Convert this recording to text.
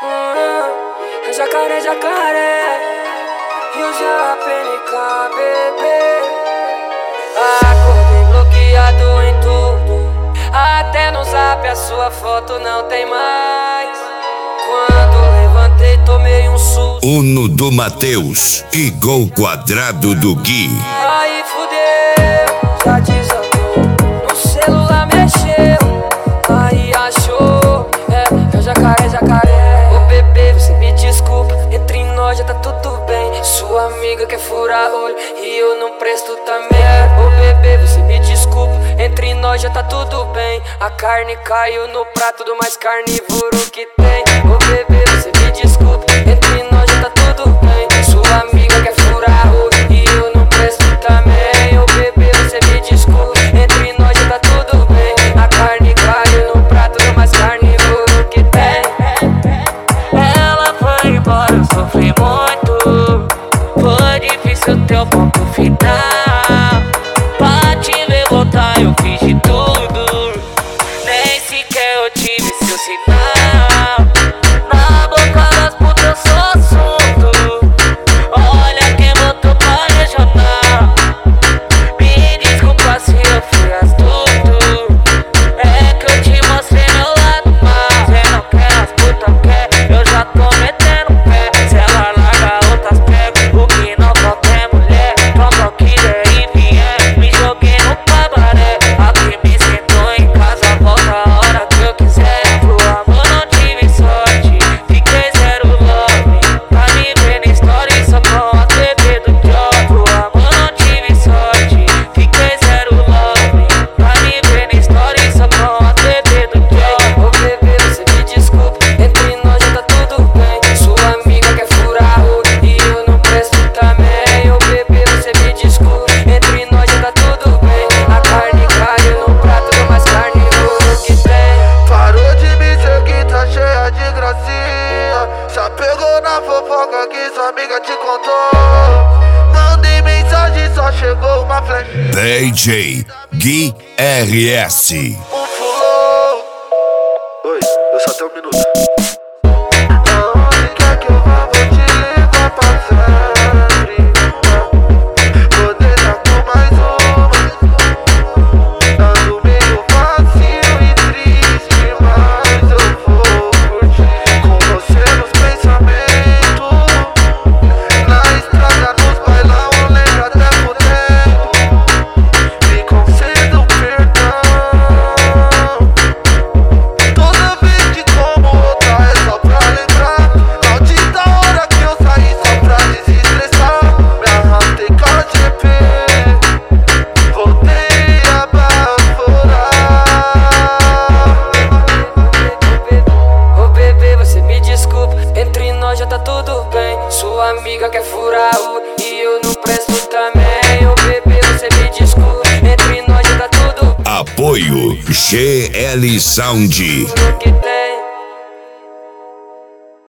Jacaré, jacaré, e o JPNK, bebê. Acordei bloqueado em tudo, até no zap a sua foto não tem mais. Quando levantei tomei um susto. Uno do Matheus e gol quadrado do Gui. Aí fudeu, já desandou, no celular mexeu, aí achou, é jacaré, jacaré. Ô bebê, você me desculpa, entre nós já tá tudo bem. Sua amiga quer furar olho e eu não presto também. Ô bebê, você me desculpa, entre nós já tá tudo bem. A carne caiu no prato do mais carnívoro que tem. Ô bebê, você me desculpa, entre nós já tá tudo bem. Sua amiga quer furar olho e eu não presto também. Ô bebê, você me desculpa, entre nós já tá tudo bem. A carne caiu no prato do mais carnívoro que tem. Ela foi embora, eu sofri muito. Foi difícil ter o ponto final. Pra te ver voltar eu fiz de tudo, nem sequer eu tive seu sinal. Na boca das putas eu sou assunto. Olha quem botou pra regional. Me desculpa se eu fui astuto, é que eu te mostrei meu lado mal. Cê não quer, as putas quer, eu já tô metendo pé. Se ela larga outras pega, o que não falta é mulher. Toma o que der e vier, me joguei no cabaré. Aqui me sentou em casa, volta a hora que eu quiser. Pro amor não tive sorte, fiquei zero love. Pra me ver na história só com a TV do job. Pro amor não tive sorte, fiquei zero love. Pra me ver na história só com a TV do job. Ô bebê, você me desculpa, entre nós já tá tudo bem. Sua amiga quer furar olho e eu não presto também. Ô bebê, você me desculpa, entre nós já tá tudo bem. A carne caiu no prato do mais carnívoro que tem. Parou de me seguir, tá cheia de gracinha. Já pegou na fofoca que sua amiga te contou. Mandei mensagem, só chegou uma flash. DJ Gui RS. Fulô. Oi, eu só tenho um minuto. Aonde quer que eu vá, vou te levar pra sempre. Vou deitar com mais uma. Ando meio vazio e triste, mas eu vou curtir com você nos pensamentos. Na estrada, nos bailão, lembra até por dentro. Me conceda um perdão. Toda vez que como outra é só pra lembrar. Maldita hora que eu saí só pra desestressar. Me arrastei com a GP, voltei a baforar. Ô bebê, você me desculpa, entre nós já tá tudo bem. Sua amiga quer furar olho e eu não presto também. Ô bebê, você me desculpa, entre nós já tá tudo bem. Apoio GL Sound. Que tem.